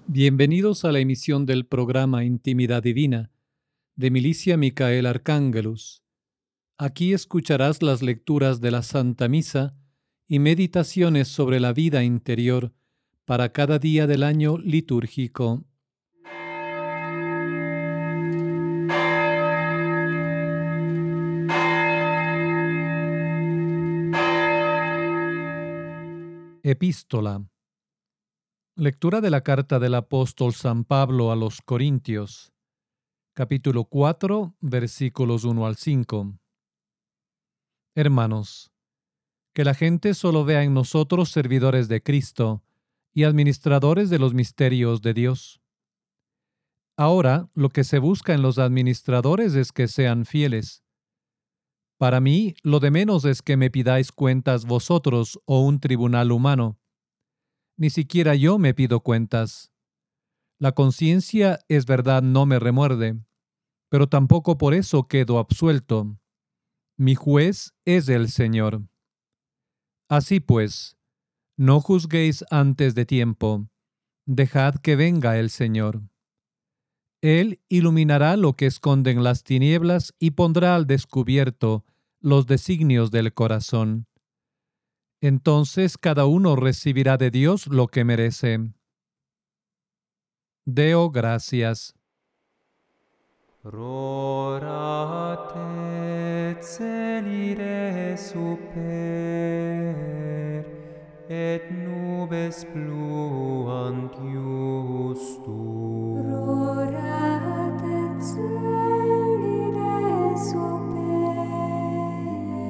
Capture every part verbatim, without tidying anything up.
Bienvenidos a la emisión del programa Intimidad Divina de Milicia Micael Arcángelus. Aquí escucharás las lecturas de la Santa Misa y meditaciones sobre la vida interior para cada día del año litúrgico. Epístola. Lectura de la carta del apóstol San Pablo a los Corintios, capítulo cuatro, versículos uno al cinco. Hermanos, que la gente solo vea en nosotros servidores de Cristo y administradores de los misterios de Dios. Ahora, lo que se busca en los administradores es que sean fieles. Para mí, lo de menos es que me pidáis cuentas vosotros o un tribunal humano. Ni siquiera yo me pido cuentas. La conciencia, es verdad, no me remuerde, pero tampoco por eso quedo absuelto. Mi juez es el Señor. Así pues, no juzguéis antes de tiempo. Dejad que venga el Señor. Él iluminará lo que esconden las tinieblas y pondrá al descubierto los designios del corazón. Entonces cada uno recibirá de Dios lo que merece. Deo gracias. Rorat et celire super, et nubes pluant iustum. Rorat et celire super,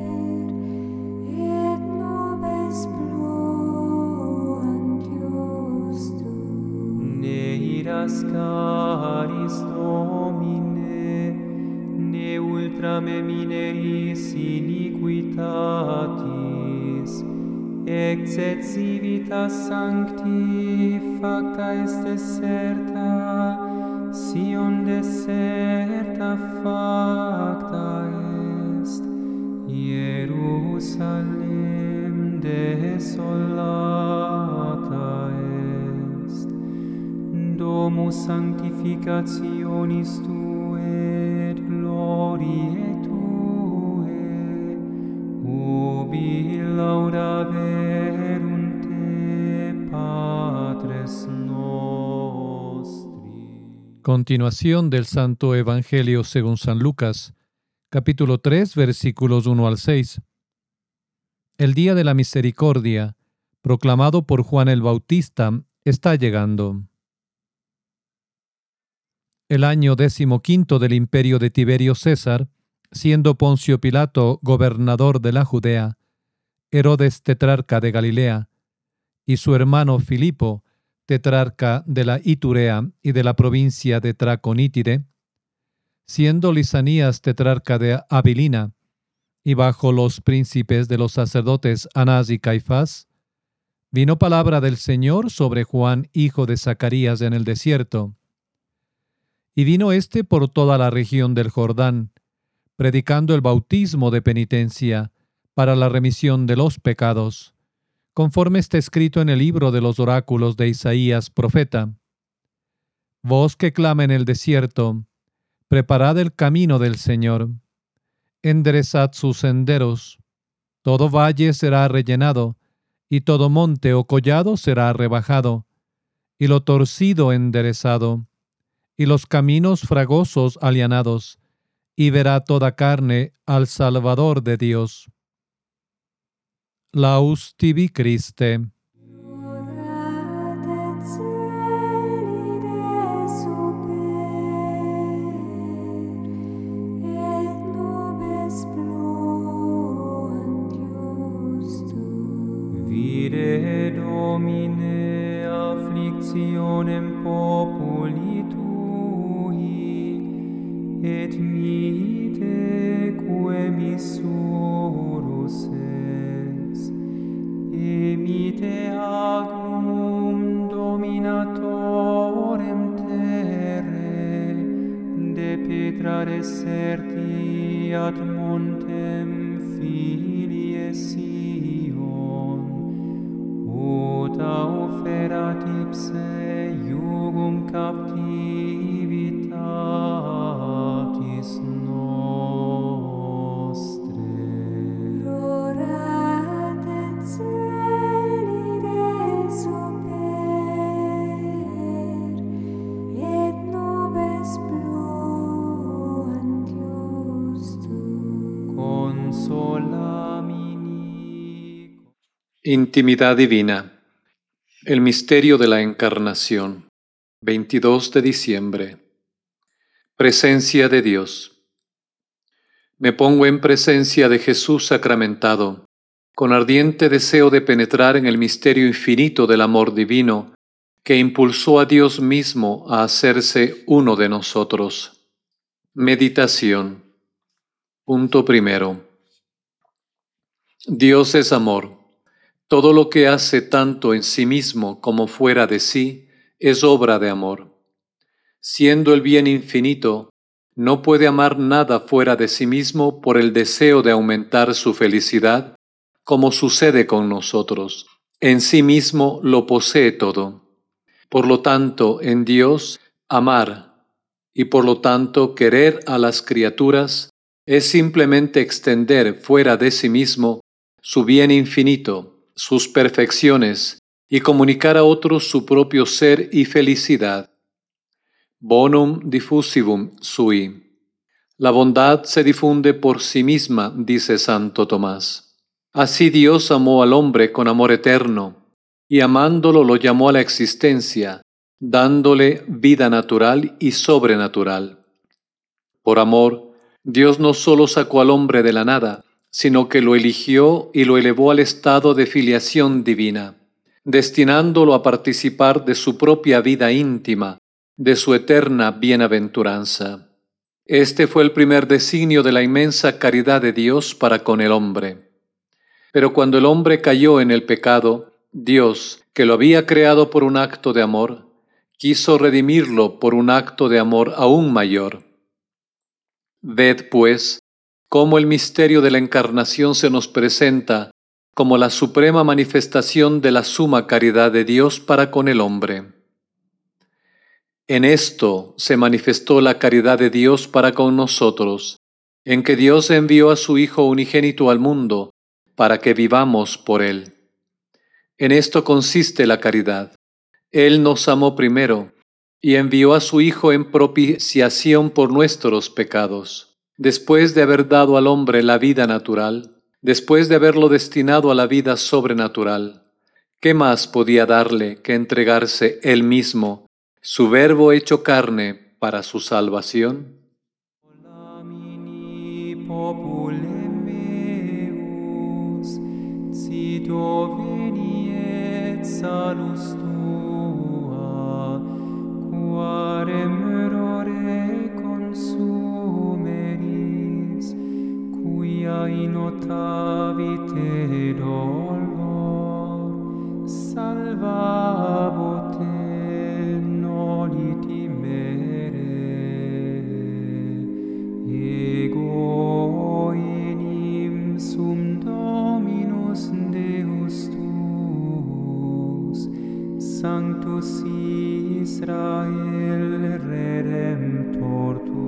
et nubes pluant iustum. Ne iras caris Domine, ne ultra me mineris iniquitatis, exet civitas sancti facta est deserta, Sion deserta facta est, Hierusalem desolata est, domus sanctificationis Tuae et gloriae Tuae, ubi lauda verunt Te, Patres nostri. Continuación del Santo Evangelio según San Lucas, capítulo tres, versículos uno al seis. El día de la misericordia, proclamado por Juan el Bautista, está llegando. El año decimoquinto del imperio de Tiberio César, siendo Poncio Pilato gobernador de la Judea, Herodes tetrarca de Galilea, y su hermano Filipo, tetrarca de la Iturea y de la provincia de Traconítide, siendo Lisanías tetrarca de Abilina, y bajo los príncipes de los sacerdotes Anás y Caifás, vino palabra del Señor sobre Juan, hijo de Zacarías, en el desierto. Y vino éste por toda la región del Jordán, predicando el bautismo de penitencia para la remisión de los pecados, conforme está escrito en el libro de los oráculos de Isaías, profeta. Voz que clama en el desierto, preparad el camino del Señor, enderezad sus senderos. Todo valle será rellenado, y todo monte o collado será rebajado, y lo torcido enderezado, y los caminos fragosos allanados, y verá toda carne al Salvador de Dios. Laus tibi Christe. Rorat et celire super, et nubes pluant iustum. Vide Domine afflictionem populi Tui, et mite quae missurus est, emite agnum dominatorem terre, de petra deserti ad montem filie Sion, quota oferat ipse iugum captivitatis nostre. Rorat et celire super, et nubes pluant iustum. Consolamini. Intimidad divina. El misterio de la Encarnación. veintidós de diciembre. Presencia de Dios. Me pongo en presencia de Jesús sacramentado, con ardiente deseo de penetrar en el misterio infinito del amor divino que impulsó a Dios mismo a hacerse uno de nosotros. Meditación. Punto primero. Dios es amor. Todo lo que hace tanto en sí mismo como fuera de sí es obra de amor. Siendo el bien infinito, no puede amar nada fuera de sí mismo por el deseo de aumentar su felicidad, como sucede con nosotros. En sí mismo lo posee todo. Por lo tanto, en Dios, amar y por lo tanto querer a las criaturas es simplemente extender fuera de sí mismo su bien infinito, sus perfecciones, y comunicar a otros su propio ser y felicidad. Bonum diffusivum sui. La bondad se difunde por sí misma, dice Santo Tomás. Así Dios amó al hombre con amor eterno, y amándolo lo llamó a la existencia, dándole vida natural y sobrenatural. Por amor, Dios no solo sacó al hombre de la nada, sino que lo eligió y lo elevó al estado de filiación divina, destinándolo a participar de su propia vida íntima, de su eterna bienaventuranza. Este fue el primer designio de la inmensa caridad de Dios para con el hombre. Pero cuando el hombre cayó en el pecado, Dios, que lo había creado por un acto de amor, quiso redimirlo por un acto de amor aún mayor. Ved, pues, cómo el misterio de la Encarnación se nos presenta como la suprema manifestación de la suma caridad de Dios para con el hombre. En esto se manifestó la caridad de Dios para con nosotros, en que Dios envió a su Hijo unigénito al mundo para que vivamos por Él. En esto consiste la caridad. Él nos amó primero y envió a su Hijo en propiciación por nuestros pecados. Después de haber dado al hombre la vida natural, después de haberlo destinado a la vida sobrenatural, ¿qué más podía darle que entregarse Él mismo, su Verbo hecho carne, para su salvación? Consolamini populem meus, cito veni et salus tua, quarem errore consumeris, quia in notavite dolor, salvabote noli timere, ego enim sum Dominus Deus tuus, Sanctus Israel Redemptor tuus.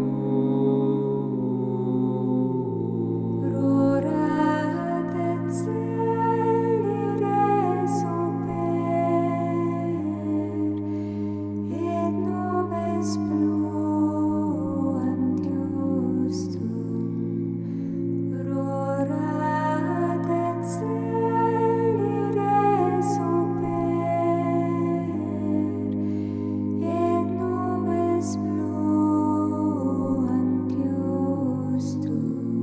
Rorat et celire super, et nubes pluant iustum. Rorat et celire super, et nubes pluant iustum.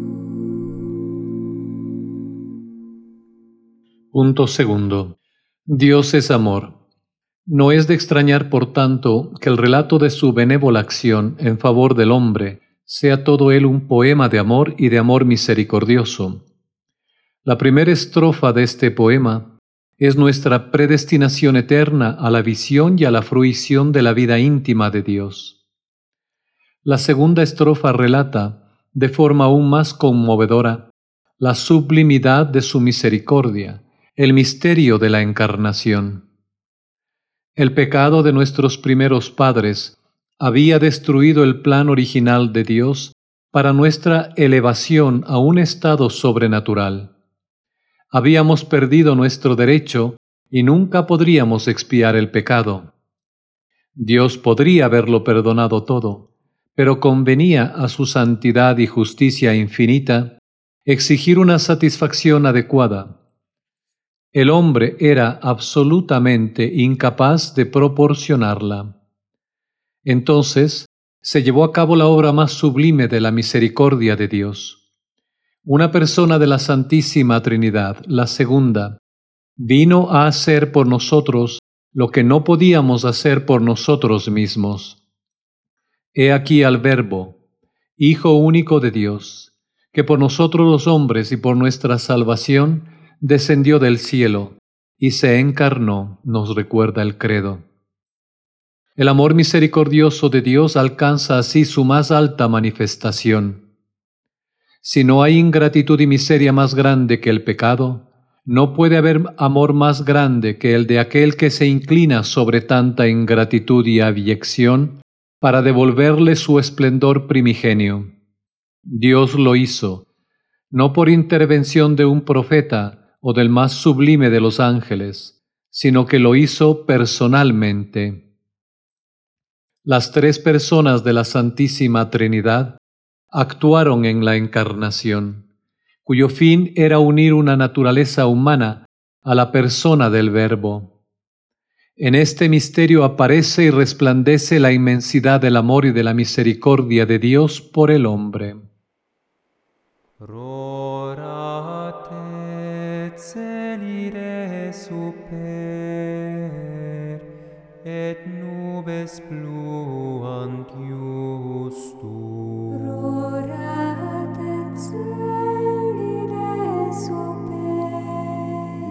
Punto segundo. Dios es amor. No es de extrañar, por tanto, que el relato de su benévola acción en favor del hombre sea todo él un poema de amor y de amor misericordioso. La primera estrofa de este poema es nuestra predestinación eterna a la visión y a la fruición de la vida íntima de Dios. La segunda estrofa relata, de forma aún más conmovedora, la sublimidad de su misericordia, el misterio de la Encarnación. El pecado de nuestros primeros padres había destruido el plan original de Dios para nuestra elevación a un estado sobrenatural. Habíamos perdido nuestro derecho y nunca podríamos expiar el pecado. Dios podría haberlo perdonado todo, pero convenía a su santidad y justicia infinita exigir una satisfacción adecuada. El hombre era absolutamente incapaz de proporcionarla. Entonces se llevó a cabo la obra más sublime de la misericordia de Dios. Una persona de la Santísima Trinidad, la segunda, vino a hacer por nosotros lo que no podíamos hacer por nosotros mismos. He aquí al Verbo, Hijo único de Dios, que por nosotros los hombres y por nuestra salvación descendió del cielo y se encarnó, nos recuerda el credo. El amor misericordioso de Dios alcanza así su más alta manifestación. Si no hay ingratitud y miseria más grande que el pecado, no puede haber amor más grande que el de aquel que se inclina sobre tanta ingratitud y abyección para devolverle su esplendor primigenio. Dios lo hizo, no por intervención de un profeta o del más sublime de los ángeles, sino que lo hizo personalmente. Las tres personas de la Santísima Trinidad actuaron en la Encarnación, cuyo fin era unir una naturaleza humana a la persona del Verbo. En este misterio aparece y resplandece la inmensidad del amor y de la misericordia de Dios por el hombre. Rorat et celire super, et nubes pluant justum. Rorat et celire super,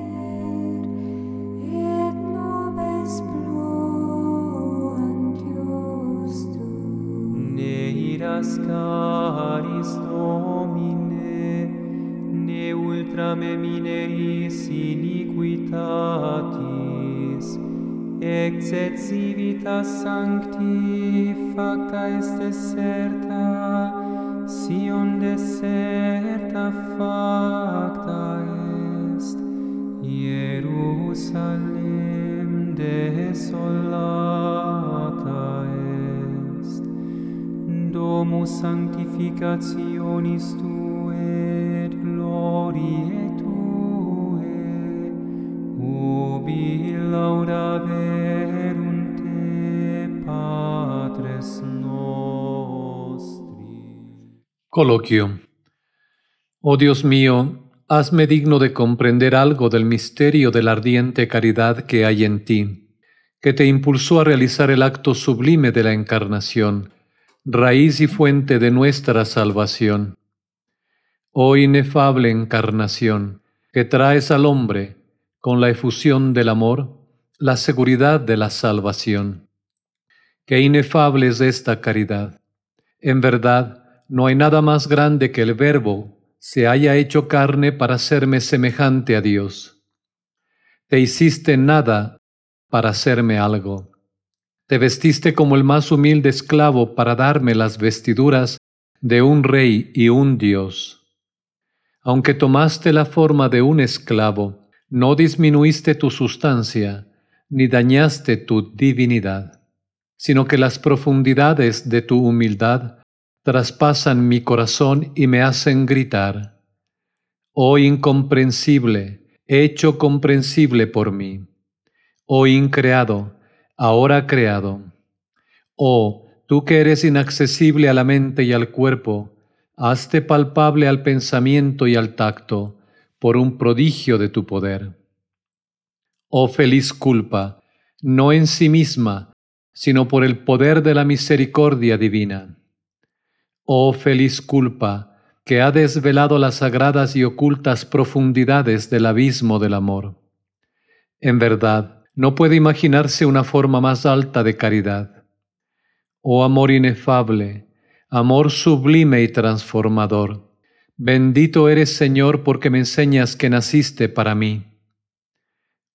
et nubes pluant justum. Ne iras caris Domine, ne ultra me mineris iniquitatis, exet civitas sancti facta est deserta, Sion deserta facta est, Jerusalem desolata est, domus sanctificationis tuae et gloriae tuae, ubi laudaverunt te, Patres nostri. Coloquio. Oh Dios mío, hazme digno de comprender algo del misterio de la ardiente caridad que hay en ti, que te impulsó a realizar el acto sublime de la Encarnación, raíz y fuente de nuestra salvación. Oh inefable Encarnación, que traes al hombre, con la efusión del amor, la seguridad de la salvación. Qué inefable es esta caridad. En verdad, no hay nada más grande que el Verbo se haya hecho carne para hacerme semejante a Dios. Te hiciste nada para hacerme algo. Te vestiste como el más humilde esclavo para darme las vestiduras de un rey y un Dios. Aunque tomaste la forma de un esclavo, no disminuiste tu sustancia, ni dañaste tu divinidad, sino que las profundidades de tu humildad traspasan mi corazón y me hacen gritar: oh incomprensible, hecho comprensible por mí. Oh increado, ahora creado. Oh, tú que eres inaccesible a la mente y al cuerpo, hazte palpable al pensamiento y al tacto por un prodigio de tu poder. Oh feliz culpa, no en sí misma, sino por el poder de la misericordia divina. Oh feliz culpa, que ha desvelado las sagradas y ocultas profundidades del abismo del amor. En verdad, no puede imaginarse una forma más alta de caridad. Oh amor inefable, amor sublime y transformador, bendito eres, Señor, porque me enseñas que naciste para mí.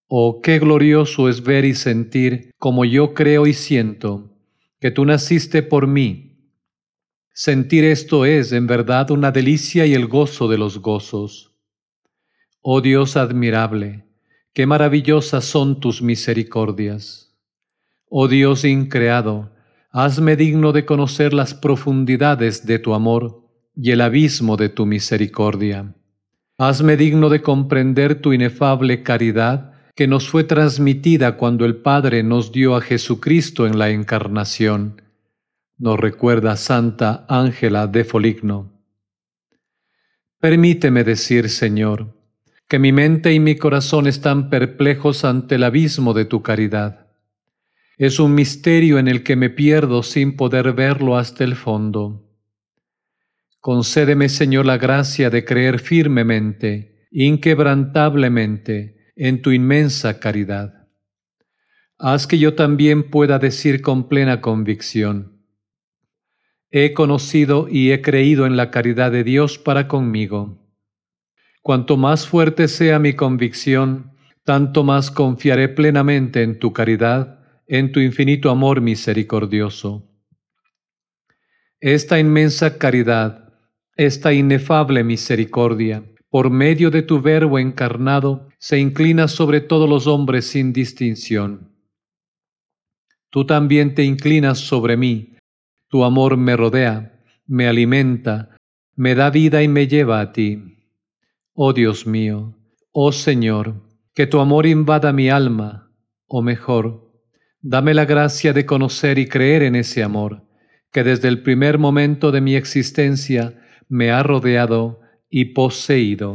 Oh, qué glorioso es ver y sentir, como yo creo y siento, que tú naciste por mí. Sentir esto es, en verdad, una delicia y el gozo de los gozos. Oh Dios admirable, qué maravillosas son tus misericordias. Oh Dios increado, hazme digno de conocer las profundidades de tu amor y el abismo de tu misericordia. Hazme digno de comprender tu inefable caridad que nos fue transmitida cuando el Padre nos dio a Jesucristo en la Encarnación. Nos recuerda Santa Ángela de Foligno. Permíteme decir, Señor, que mi mente y mi corazón están perplejos ante el abismo de tu caridad. Es un misterio en el que me pierdo sin poder verlo hasta el fondo. Concédeme, Señor, la gracia de creer firmemente, inquebrantablemente, en tu inmensa caridad. Haz que yo también pueda decir con plena convicción: he conocido y he creído en la caridad de Dios para conmigo. Cuanto más fuerte sea mi convicción, tanto más confiaré plenamente en tu caridad, en tu infinito amor misericordioso. Esta inmensa caridad, esta inefable misericordia, por medio de tu Verbo encarnado, se inclina sobre todos los hombres sin distinción. Tú también te inclinas sobre mí, tu amor me rodea, me alimenta, me da vida y me lleva a ti. Oh Dios mío, oh Señor, que tu amor invada mi alma, o mejor, dame la gracia de conocer y creer en ese amor, que desde el primer momento de mi existencia me ha rodeado y poseído.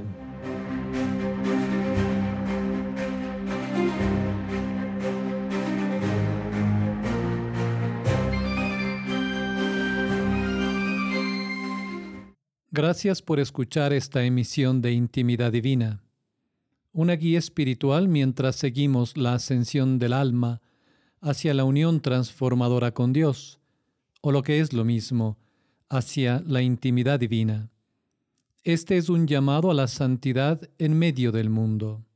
Gracias por escuchar esta emisión de Intimidad Divina, una guía espiritual mientras seguimos la ascensión del alma hacia la unión transformadora con Dios, o lo que es lo mismo, hacia la intimidad divina. Este es un llamado a la santidad en medio del mundo.